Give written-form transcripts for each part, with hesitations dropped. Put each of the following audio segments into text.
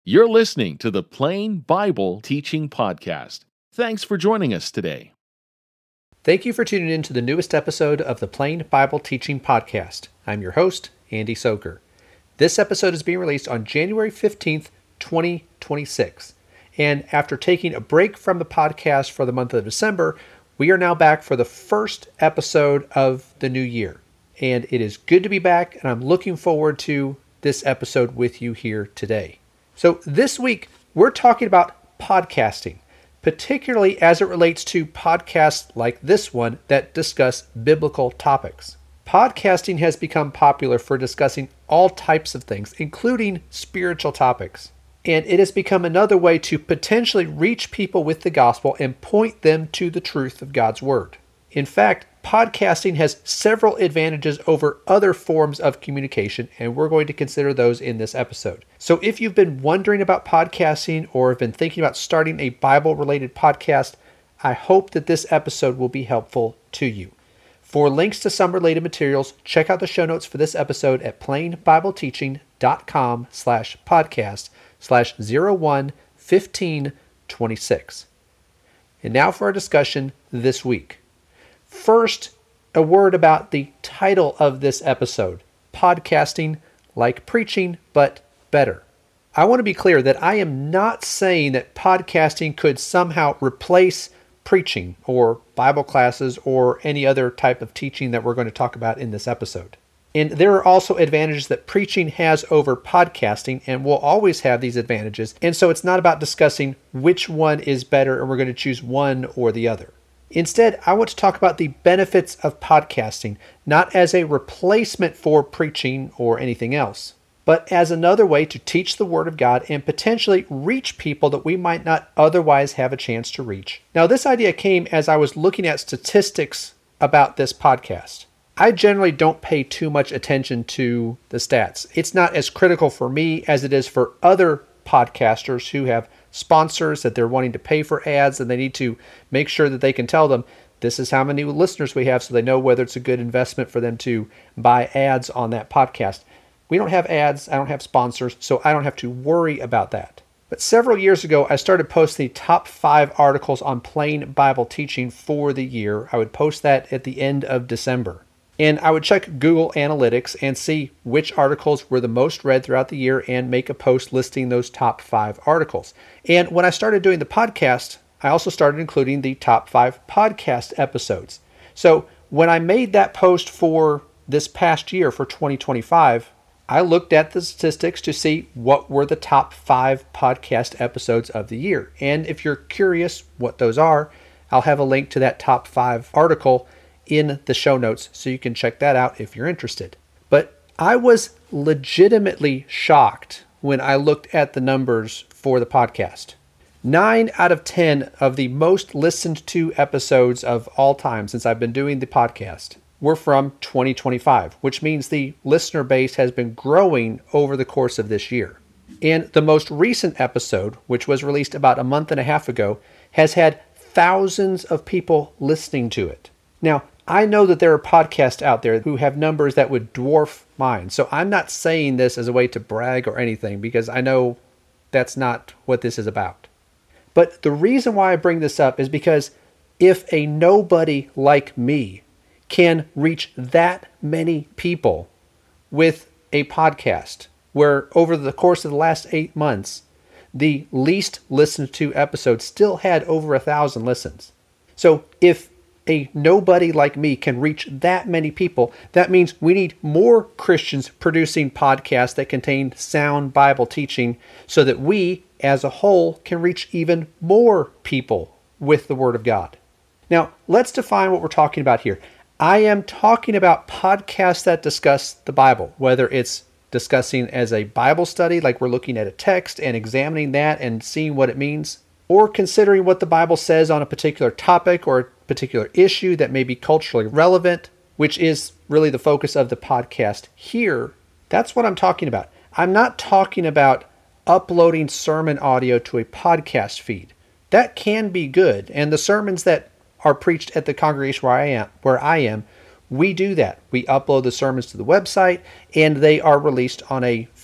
You're listening to the Plain Bible Teaching Podcast. Thanks for joining us today. Thank you for tuning in to the newest episode of the Plain Bible Teaching Podcast. I'm your host, Andy Soker. This episode is being released on January 15th, 2026. And after taking a break from the podcast for the month of December, we are now back for the first episode of the new year. And it is good to be back, and I'm looking forward to this episode with you here today. So this week, we're talking about podcasting, particularly as it relates to podcasts like this one that discuss biblical topics. Podcasting has become popular for discussing all types of things, including spiritual topics. And it has become another way to potentially reach people with the gospel and point them to the truth of God's Word. In fact, podcasting has several advantages over other forms of communication, and we're going to consider those in this episode. So if you've been wondering about podcasting or have been thinking about starting a Bible-related podcast, I hope that this episode will be helpful to you. For links to some related materials, check out the show notes for this episode at plainbibleteaching.com/podcast/011526. And now for our discussion this week. First, a word about the title of this episode, Podcasting Like Preaching, but Better. I want to be clear that I am not saying that podcasting could somehow replace preaching or Bible classes or any other type of teaching that we're going to talk about in this episode. And there are also advantages that preaching has over podcasting, and will always have these advantages. And so it's not about discussing which one is better and we're going to choose one or the other. Instead, I want to talk about the benefits of podcasting, not as a replacement for preaching or anything else, but as another way to teach the Word of God and potentially reach people that we might not otherwise have a chance to reach. Now, this idea came as I was looking at statistics about this podcast. I generally don't pay too much attention to the stats. It's not as critical for me as it is for other podcasters who have sponsors that they're wanting to pay for ads, and they need to make sure that they can tell them this is how many listeners we have so they know whether it's a good investment for them to buy ads on that podcast. We don't have ads, I don't have sponsors, so I don't have to worry about that. But several years ago, I started posting the top 5 articles on plain Bible teaching for the year. I would post that at the end of December. And I would check Google Analytics and see which articles were the most read throughout the year and make a post listing those top 5 articles. And when I started doing the podcast, I also started including the top 5 podcast episodes. So when I made that post for this past year, for 2025, I looked at the statistics to see what were the top 5 podcast episodes of the year. And if you're curious what those are, I'll have a link to that top 5 article in the show notes, so you can check that out if you're interested. But I was legitimately shocked when I looked at the numbers for the podcast. 9 out of 10 of the most listened to episodes of all time since I've been doing the podcast were from 2025, which means the listener base has been growing over the course of this year. And the most recent episode, which was released about a month and a half ago, has had thousands of people listening to it. Now, I know that there are podcasts out there who have numbers that would dwarf mine. So I'm not saying this as a way to brag or anything, because I know that's not what this is about. But the reason why I bring this up is because if a nobody like me can reach that many people with a podcast, where over the course of the last 8 months, the least listened to episode still had over 1,000 listens. So if a nobody like me can reach that many people, that means we need more Christians producing podcasts that contain sound Bible teaching so that we, as a whole, can reach even more people with the Word of God. Now, let's define what we're talking about here. I am talking about podcasts that discuss the Bible, whether it's discussing as a Bible study, like we're looking at a text and examining that and seeing what it means, or considering what the Bible says on a particular topic or a particular issue that may be culturally relevant, which is really the focus of the podcast here. That's what I'm talking about. I'm not talking about uploading sermon audio to a podcast feed. That can be good, and the sermons that are preached at the congregation where I am, we do that. We upload the sermons to the website, and they are released on a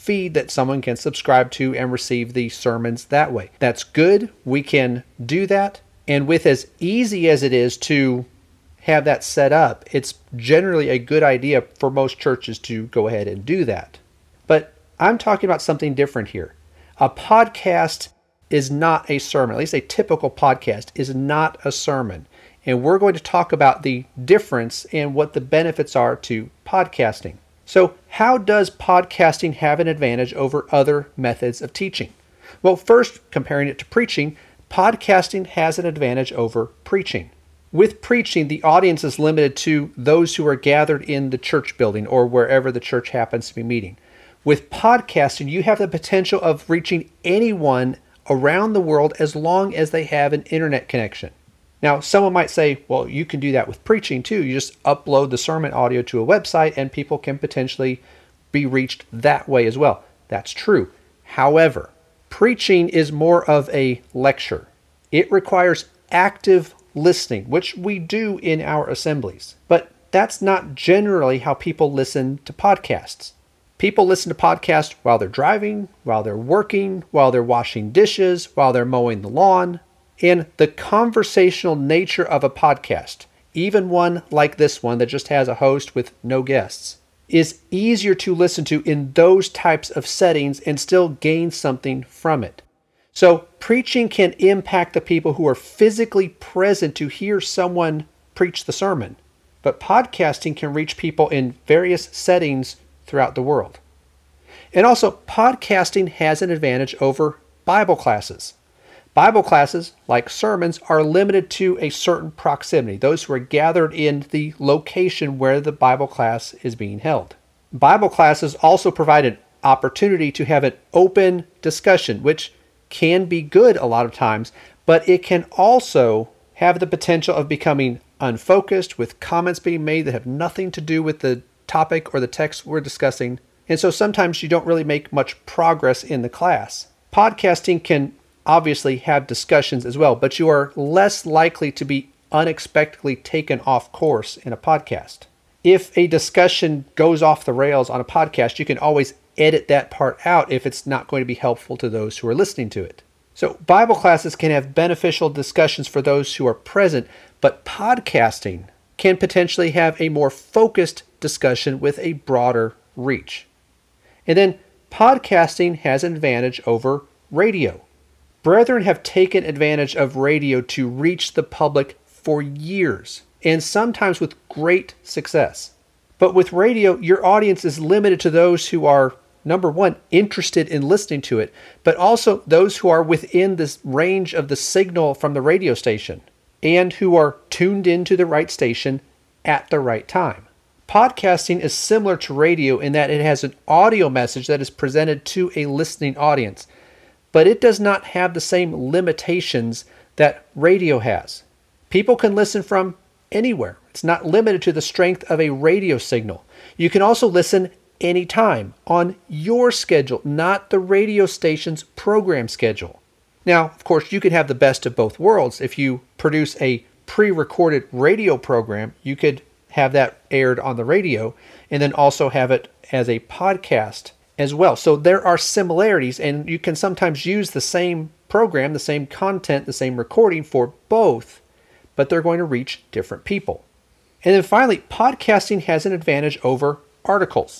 feed that someone can subscribe to and receive the sermons that way. That's good. We can do that. And with as easy as it is to have that set up, it's generally a good idea for most churches to go ahead and do that. But I'm talking about something different here. A podcast is not a sermon. At least a typical podcast is not a sermon. And we're going to talk about the difference and what the benefits are to podcasting. So how does podcasting have an advantage over other methods of teaching? Well, first, comparing it to preaching, podcasting has an advantage over preaching. With preaching, the audience is limited to those who are gathered in the church building or wherever the church happens to be meeting. With podcasting, you have the potential of reaching anyone around the world as long as they have an internet connection. Now, someone might say, well, you can do that with preaching too. You just upload the sermon audio to a website and people can potentially be reached that way as well. That's true. However, preaching is more of a lecture. It requires active listening, which we do in our assemblies. But that's not generally how people listen to podcasts. People listen to podcasts while they're driving, while they're working, while they're washing dishes, while they're mowing the lawn. And the conversational nature of a podcast, even one like this one that just has a host with no guests, is easier to listen to in those types of settings and still gain something from it. So preaching can impact the people who are physically present to hear someone preach the sermon, but podcasting can reach people in various settings throughout the world. And also, podcasting has an advantage over Bible classes. Bible classes, like sermons, are limited to a certain proximity, those who are gathered in the location where the Bible class is being held. Bible classes also provide an opportunity to have an open discussion, which can be good a lot of times, but it can also have the potential of becoming unfocused, with comments being made that have nothing to do with the topic or the text we're discussing. And so sometimes you don't really make much progress in the class. Podcasting can obviously have discussions as well, but you are less likely to be unexpectedly taken off course in a podcast. If a discussion goes off the rails on a podcast, you can always edit that part out if it's not going to be helpful to those who are listening to it. So Bible classes can have beneficial discussions for those who are present, but podcasting can potentially have a more focused discussion with a broader reach. And then podcasting has an advantage over radio. Brethren have taken advantage of radio to reach the public for years, and sometimes with great success. But with radio, your audience is limited to those who are, number one, interested in listening to it, but also those who are within this range of the signal from the radio station and who are tuned into the right station at the right time. Podcasting is similar to radio in that it has an audio message that is presented to a listening audience, but it does not have the same limitations that radio has. People can listen from anywhere. It's not limited to the strength of a radio signal. You can also listen anytime on your schedule, not the radio station's program schedule. Now, of course, you could have the best of both worlds. If you produce a pre-recorded radio program, you could have that aired on the radio and then also have it as a podcast as well. So there are similarities, and you can sometimes use the same program, the same content, the same recording for both, but they're going to reach different people. And then finally, podcasting has an advantage over articles.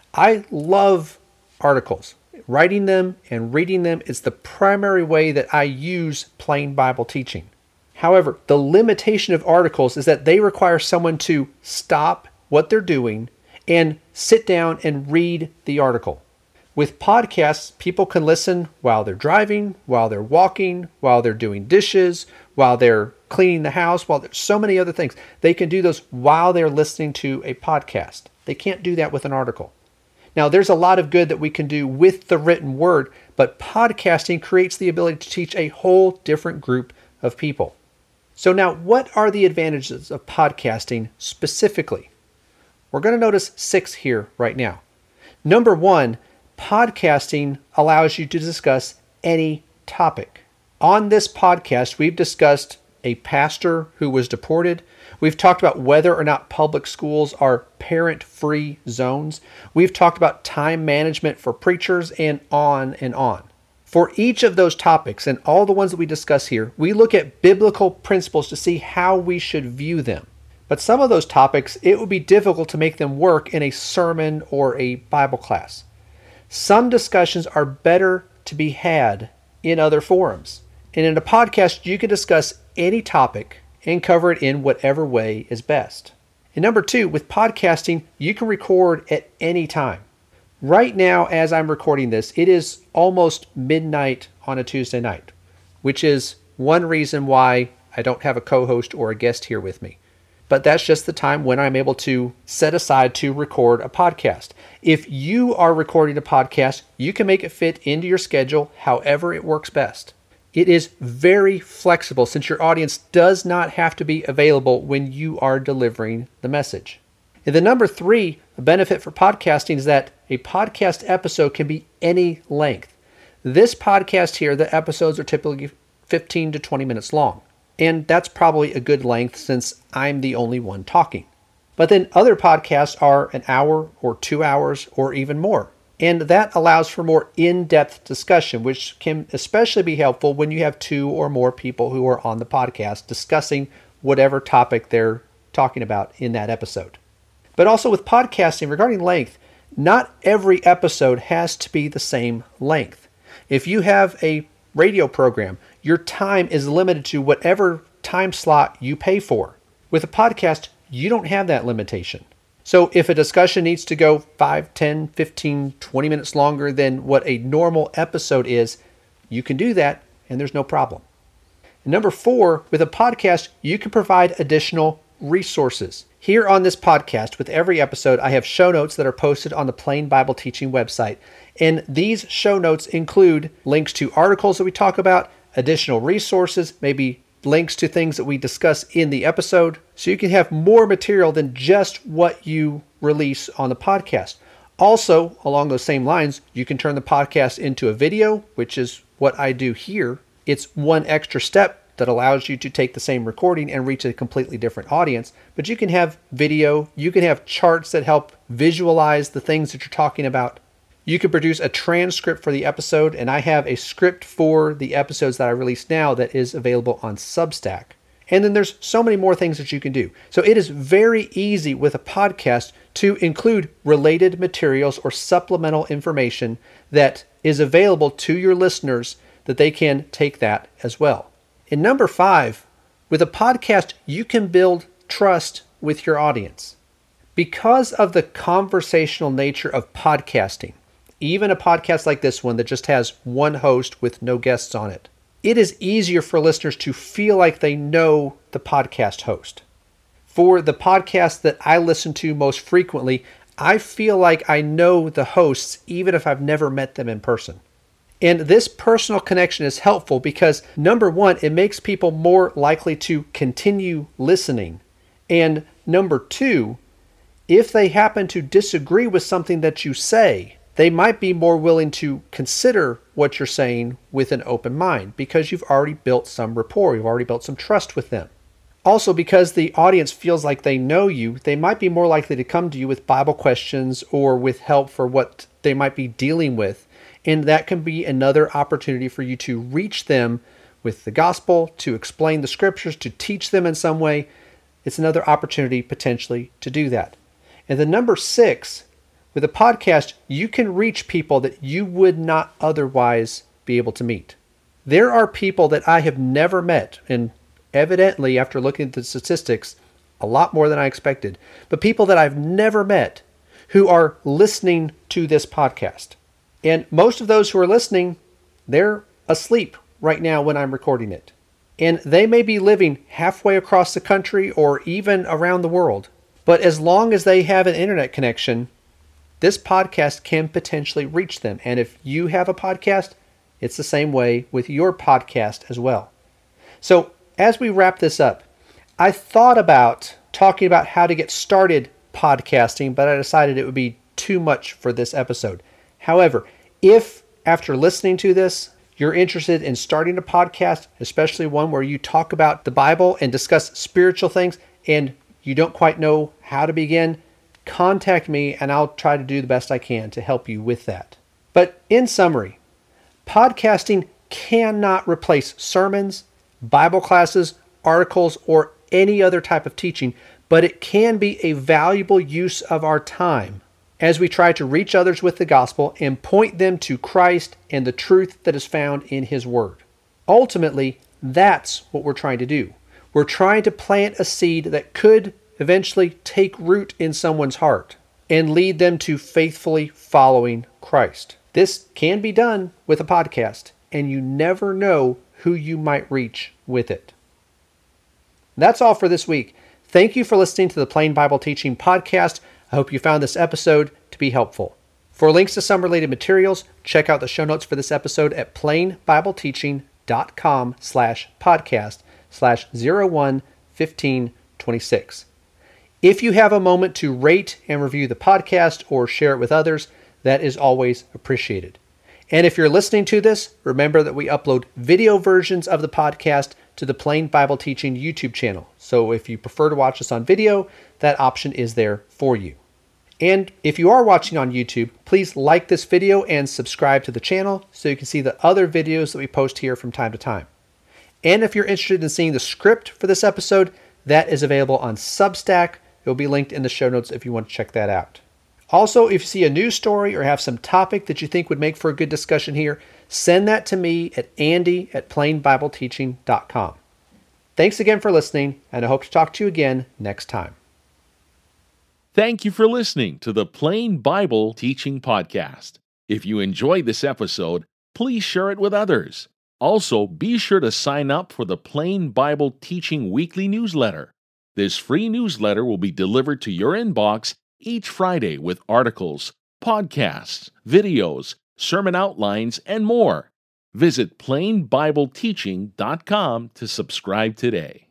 I love articles. Writing them and reading them is the primary way that I use plain Bible teaching. However, the limitation of articles is that they require someone to stop what they're doing and sit down and read the article. With podcasts, people can listen while they're driving, while they're walking, while they're doing dishes, while they're cleaning the house, while there's so many other things. They can do those while they're listening to a podcast. They can't do that with an article. Now, there's a lot of good that we can do with the written word, but podcasting creates the ability to teach a whole different group of people. So now, what are the advantages of podcasting specifically? We're going to notice 6 here right now. Number 1, podcasting allows you to discuss any topic. On this podcast, we've discussed a pastor who was deported. We've talked about whether or not public schools are parent-free zones. We've talked about time management for preachers and on and on. For each of those topics and all the ones that we discuss here, we look at biblical principles to see how we should view them. But some of those topics, it would be difficult to make them work in a sermon or a Bible class. Some discussions are better to be had in other forums. And in a podcast, you can discuss any topic and cover it in whatever way is best. And number two, with podcasting, you can record at any time. Right now, as I'm recording this, it is almost midnight on a Tuesday night, which is one reason why I don't have a co-host or a guest here with me. But that's just the time when I'm able to set aside to record a podcast. If you are recording a podcast, you can make it fit into your schedule however it works best. It is very flexible since your audience does not have to be available when you are delivering the message. And the number three benefit for podcasting is that a podcast episode can be any length. This podcast here, the episodes are typically 15 to 20 minutes long. And that's probably a good length since I'm the only one talking. But then other podcasts are an hour or 2 hours or even more. And that allows for more in-depth discussion, which can especially be helpful when you have two or more people who are on the podcast discussing whatever topic they're talking about in that episode. But also with podcasting, regarding length, not every episode has to be the same length. If you have a radio program, your time is limited to whatever time slot you pay for. With a podcast, you don't have that limitation. So if a discussion needs to go 5, 10, 15, 20 minutes longer than what a normal episode is, you can do that and there's no problem. And number four, with a podcast, you can provide additional resources. Here on this podcast, with every episode, I have show notes that are posted on the Plain Bible Teaching website. And these show notes include links to articles that we talk about, additional resources, maybe links to things that we discuss in the episode, so you can have more material than just what you release on the podcast. Also, along those same lines, you can turn the podcast into a video, which is what I do here. It's one extra step that allows you to take the same recording and reach a completely different audience. But you can have video, you can have charts that help visualize the things that you're talking about. You can produce a transcript for the episode, and I have a script for the episodes that I release now that is available on Substack. And then there's so many more things that you can do. So it is very easy with a podcast to include related materials or supplemental information that is available to your listeners that they can take that as well. And number five, with a podcast, you can build trust with your audience. Because of the conversational nature of podcasting, even a podcast like this one that just has one host with no guests on it, it is easier for listeners to feel like they know the podcast host. For the podcast that I listen to most frequently, I feel like I know the hosts even if I've never met them in person. And this personal connection is helpful because, number one, it makes people more likely to continue listening. And number two, if they happen to disagree with something that you say, they might be more willing to consider what you're saying with an open mind because you've already built some rapport, you've already built some trust with them. Also, because the audience feels like they know you, they might be more likely to come to you with Bible questions or with help for what they might be dealing with. And that can be another opportunity for you to reach them with the gospel, to explain the scriptures, to teach them in some way. It's another opportunity potentially to do that. And then number six, with a podcast, you can reach people that you would not otherwise be able to meet. There are people that I have never met, and evidently, after looking at the statistics, a lot more than I expected, but people that I've never met who are listening to this podcast. And most of those who are listening, they're asleep right now when I'm recording it. And they may be living halfway across the country or even around the world. But as long as they have an internet connection, this podcast can potentially reach them. And if you have a podcast, it's the same way with your podcast as well. So as we wrap this up, I thought about talking about how to get started podcasting, but I decided it would be too much for this episode. However, if after listening to this, you're interested in starting a podcast, especially one where you talk about the Bible and discuss spiritual things, and you don't quite know how to begin, contact me and I'll try to do the best I can to help you with that. But in summary, podcasting cannot replace sermons, Bible classes, articles, or any other type of teaching, but it can be a valuable use of our time as we try to reach others with the gospel and point them to Christ and the truth that is found in His Word. Ultimately, that's what we're trying to do. We're trying to plant a seed that could eventually take root in someone's heart and lead them to faithfully following Christ. This can be done with a podcast, and you never know who you might reach with it. That's all for this week. Thank you for listening to the Plain Bible Teaching Podcast. I hope you found this episode to be helpful. For links to some related materials, check out the show notes for this episode at plainbibleteaching.com/podcast/011526. If you have a moment to rate and review the podcast or share it with others, that is always appreciated. And if you're listening to this, remember that we upload video versions of the podcast to the Plain Bible Teaching YouTube channel. So if you prefer to watch us on video, that option is there for you. And if you are watching on YouTube, please like this video and subscribe to the channel so you can see the other videos that we post here from time to time. And if you're interested in seeing the script for this episode, that is available on Substack. It will be linked in the show notes if you want to check that out. Also, if you see a news story or have some topic that you think would make for a good discussion here, send that to me at andy@plainbibleteaching.com. Thanks again for listening, and I hope to talk to you again next time. Thank you for listening to the Plain Bible Teaching Podcast. If you enjoyed this episode, please share it with others. Also, be sure to sign up for the Plain Bible Teaching Weekly Newsletter. This free newsletter will be delivered to your inbox each Friday with articles, podcasts, videos, sermon outlines, and more. Visit plainbibleteaching.com to subscribe today.